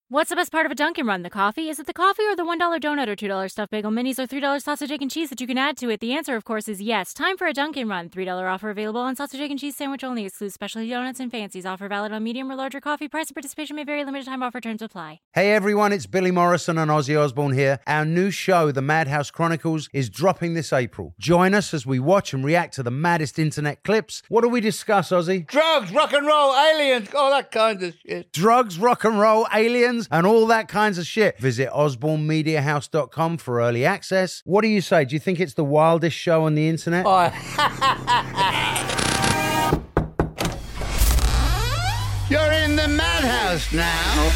What's the best part of a Dunkin' Run? The coffee? Is it the coffee or the $1 donut or $2 stuffed bagel minis or $3 sausage, egg, and cheese that you can add to it? The answer, of course, is yes. Time for a Dunkin' Run. $3 offer available on sausage, egg, and cheese sandwich only. Excludes specialty donuts and fancies. Offer valid on medium or larger coffee. Price and participation may vary. Limited time offer. Terms apply. Hey everyone, it's Billy Morrison and Ozzy Osbourne here. Our new show, The Madhouse Chronicles, is dropping this April. Join us as we watch and react to the maddest internet clips. What do we discuss, Ozzy? Drugs, rock and roll, aliens, all that kind of shit. Drugs, rock and roll, aliens, and all that kinds of shit. Visit osbornemediahouse.com for early access. What do you say? Do you think it's the wildest show on the internet? You're in the madhouse now.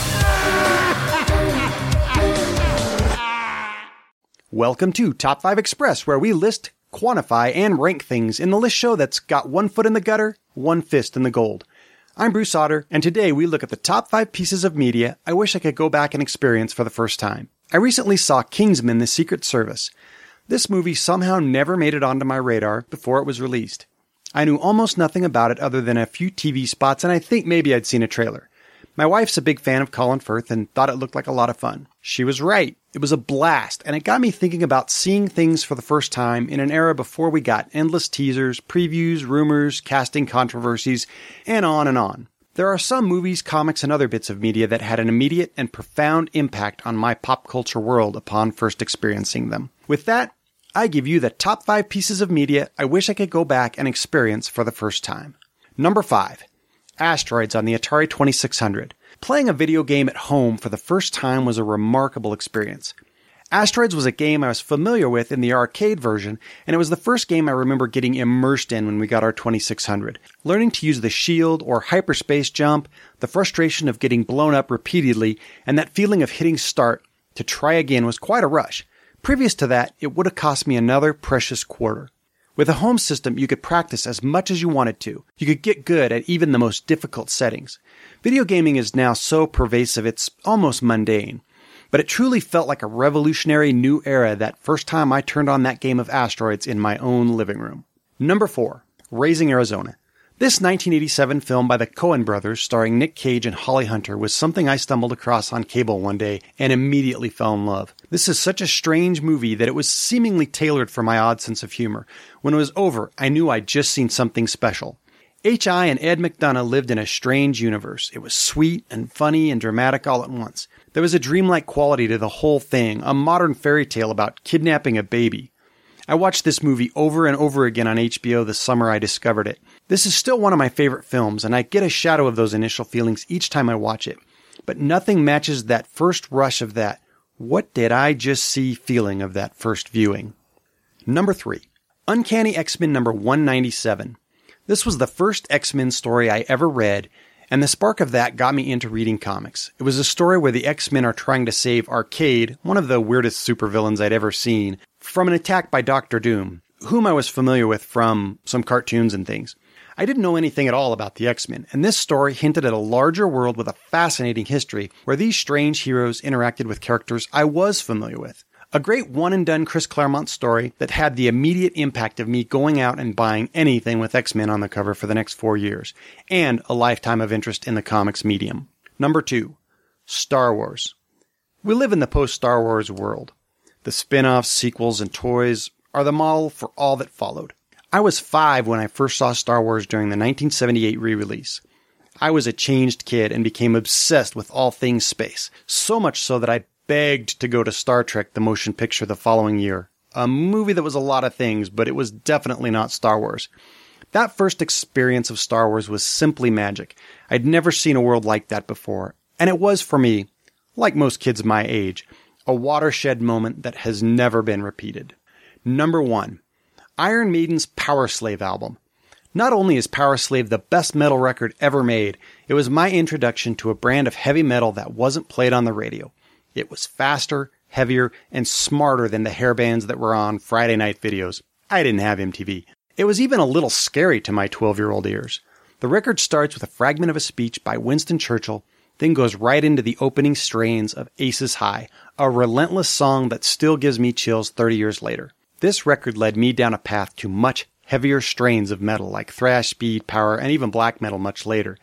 Welcome to Top 5 Express, where we list, quantify, and rank things in the list show that's got one foot in the gutter, one fist in the gold. I'm Bruce Otter, and today we look at the top 5 pieces of media I wish I could go back and experience for the first time. I recently saw Kingsman: The Secret Service. This movie somehow never made it onto my radar before it was released. I knew almost nothing about it other than a few TV spots, and I think maybe I'd seen a trailer. My wife's a big fan of Colin Firth and thought it looked like a lot of fun. She was right. It was a blast, and it got me thinking about seeing things for the first time in an era before we got endless teasers, previews, rumors, casting controversies, and on and on. There are some movies, comics, and other bits of media that had an immediate and profound impact on my pop culture world upon first experiencing them. With that, I give you the top 5 pieces of media I wish I could go back and experience for the first time. Number 5. Asteroids on the Atari 2600. Playing a video game at home for the first time was a remarkable experience. Asteroids was a game I was familiar with in the arcade version, and it was the first game I remember getting immersed in when we got our 2600. Learning to use the shield or hyperspace jump, the frustration of getting blown up repeatedly, and that feeling of hitting start to try again was quite a rush. Previous to that, it would have cost me another precious quarter. With a home system, you could practice as much as you wanted to. You could get good at even the most difficult settings. Video gaming is now so pervasive it's almost mundane. But it truly felt like a revolutionary new era that first time I turned on that game of Asteroids in my own living room. Number 4. Raising Arizona. This 1987 film by the Coen brothers starring Nick Cage and Holly Hunter was something I stumbled across on cable one day and immediately fell in love. This is such a strange movie that it was seemingly tailored for my odd sense of humor. When it was over, I knew I'd just seen something special. H.I. and Ed McDonough lived in a strange universe. It was sweet and funny and dramatic all at once. There was a dreamlike quality to the whole thing, a modern fairy tale about kidnapping a baby. I watched this movie over and over again on HBO the summer I discovered it. This is still one of my favorite films, and I get a shadow of those initial feelings each time I watch it. But nothing matches that first rush of that, what did I just see feeling of that first viewing. Number 3. Uncanny X-Men number 197. This was the first X-Men story I ever read, and the spark of that got me into reading comics. It was a story where the X-Men are trying to save Arcade, one of the weirdest supervillains I'd ever seen, from an attack by Dr. Doom, whom I was familiar with from some cartoons and things. I didn't know anything at all about the X-Men, and this story hinted at a larger world with a fascinating history where these strange heroes interacted with characters I was familiar with. A great one-and-done Chris Claremont story that had the immediate impact of me going out and buying anything with X-Men on the cover for the next 4 years, and a lifetime of interest in the comics medium. Number 2. Star Wars. We live in the post-Star Wars world. The spin-offs, sequels, and toys are the model for all that followed. I was 5 when I first saw Star Wars during the 1978 re-release. I was a changed kid and became obsessed with all things space, so much so that I begged to go to Star Trek the motion picture the following year. A movie that was a lot of things, but it was definitely not Star Wars. That first experience of Star Wars was simply magic. I'd never seen a world like that before, and it was, for me, like most kids my age, a watershed moment that has never been repeated. Number 1. Iron Maiden's Power Slave album. Not only is Power Slave the best metal record ever made, it was my introduction to a brand of heavy metal that wasn't played on the radio. It was faster, heavier, and smarter than the hair bands that were on Friday night videos. I didn't have MTV. It was even a little scary to my 12-year-old ears. The record starts with a fragment of a speech by Winston Churchill, then goes right into the opening strains of Aces High, a relentless song that still gives me chills 30 years later. This record led me down a path to much heavier strains of metal like thrash, speed, power, and even black metal much later.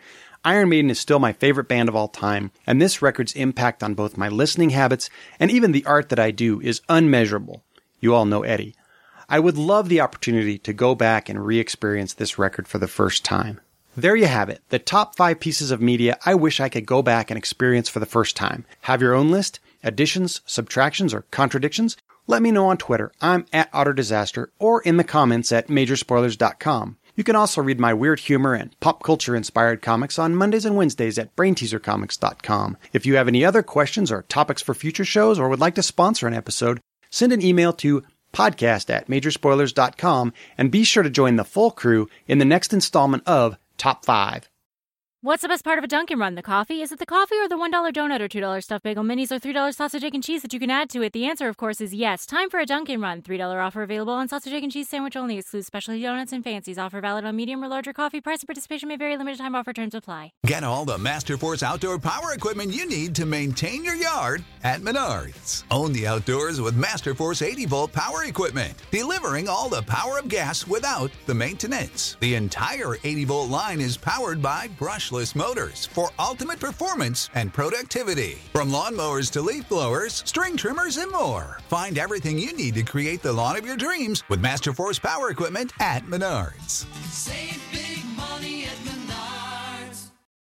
Iron Maiden is still my favorite band of all time, and this record's impact on both my listening habits and even the art that I do is unmeasurable. You all know Eddie. I would love the opportunity to go back and re-experience this record for the first time. There you have it, the top 5 pieces of media I wish I could go back and experience for the first time. Have your own list? Additions, subtractions, or contradictions? Let me know on Twitter. I'm at OtterDisaster or in the comments at Majorspoilers.com. You can also read my weird humor and pop culture-inspired comics on Mondays and Wednesdays at BrainTeaserComics.com. If you have any other questions or topics for future shows or would like to sponsor an episode, send an email to podcast@Majorspoilers.com and be sure to join the full crew in the next installment of Top 5. What's the best part of a Dunkin' Run? The coffee? Is it the coffee or the $1 donut or $2 stuffed bagel minis or $3 sausage, egg, and cheese that you can add to it? The answer, of course, is yes. Time for a Dunkin' Run. $3 offer available on sausage, egg, and cheese sandwich only. Excludes specialty donuts and fancies. Offer valid on medium or larger coffee. Price of participation may vary. Limited time offer. Terms apply. Get all the Masterforce outdoor power equipment you need to maintain your yard at Menards. Own the outdoors with Masterforce 80-volt power equipment, delivering all the power of gas without the maintenance. The entire 80-volt line is powered by brushless motors for ultimate performance and productivity. From lawnmowers to leaf blowers, string trimmers, and more. Find everything you need to create the lawn of your dreams with Masterforce power equipment at Menards.